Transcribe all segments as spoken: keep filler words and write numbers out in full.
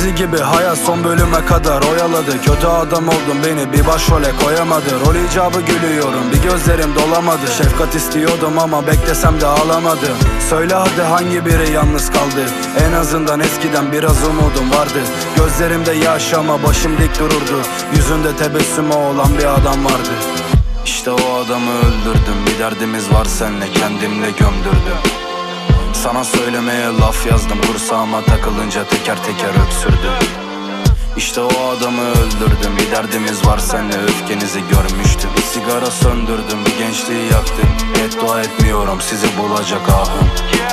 dizi gibi hayat son bölüme kadar oyaladı. Kötü adam oldum, beni bir başrole koyamadı. Rol icabı gülüyorum, bir gözlerim dolamadı. Şefkat istiyordum ama beklesem de ağlamadım. Söyle hadi hangi biri yalnız kaldı? En azından eskiden biraz umudum vardı. Gözlerimde yaş ama başım dik dururdu. Yüzünde tebessümü olan bir adam vardı. İşte o adamı öldürdüm. Bir derdimiz var senle, kendimle gömdürdüm. Sana söylemeye laf yazdım, kursağıma takılınca teker teker öksürdüm. İşte o adamı öldürdüm. Bir derdimiz var senle, öfkenizi görmüştüm. Bir sigara söndürdüm, bir gençliği yaktım. Beddua etmiyorum, sizi bulacak ahım.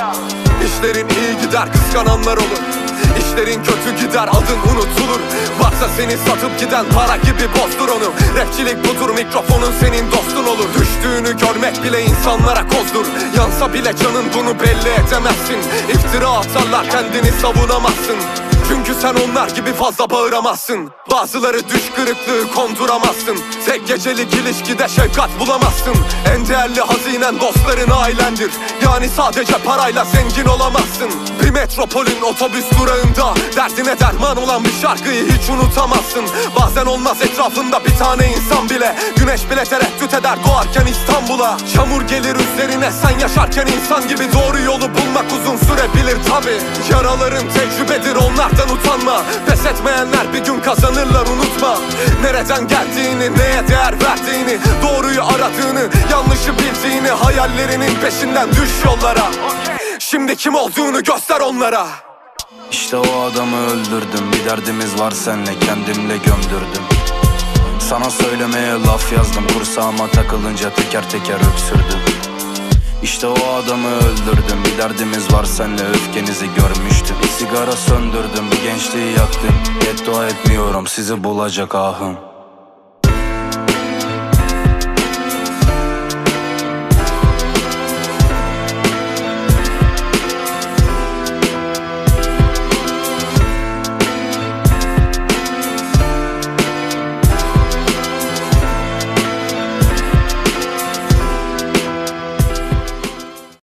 İşlerin iyi gider, kıskananlar olur. İşlerin kötü gider, adın unutulur. Varsa seni satıp giden para gibi bozdur onu. Rapçilik budur, mikrofonun senin dostun olur. Düştüğünü görmek bile insanlara kozdur. Yansa bile canın, bunu belli edemezsin. İftira atarlar, kendini savunamazsın. Çünkü sen onlar gibi fazla bağıramazsın. Bazıları düş kırıklığı konduramazsın. Tek gecelik ilişkide şefkat bulamazsın. En değerli hazinen dostların, ailendir. Yani sadece parayla zengin olamazsın. Bir metropolün otobüs durağında derdine derman olan bir şarkıyı hiç unutamazsın. Bazen olmaz etrafında bir tane insan bile. Güneş bile tereddüt eder doğarken İstanbul'a. Çamur gelir üzerine sen yaşarken, insan gibi doğru yolu bulmak uzun sürebilir tabi. Yaraların tecrübedir, onlardan utanma. Pes etmeyenler bir gün kazanırlar, unutma. Nereden geldiğini, neye değer verdiğini, doğruyu aradığını, yanlışı bildiğini, hayallerinin peşinden düş yollara. Şimdi kim olduğunu göster onlara. İşte o adamı öldürdüm. Bir derdimiz var senle, kendimle gömdürdüm. Sana söylemeye laf yazdım, kursağıma takılınca teker teker öksürdüm. İşte o adamı öldürdüm. Bir derdimiz var senle, öfkenizi görmüştüm. Bir sigara söndürdüm, bir gençliği yaktım. Beddua etmiyorum, sizi bulacak ahım.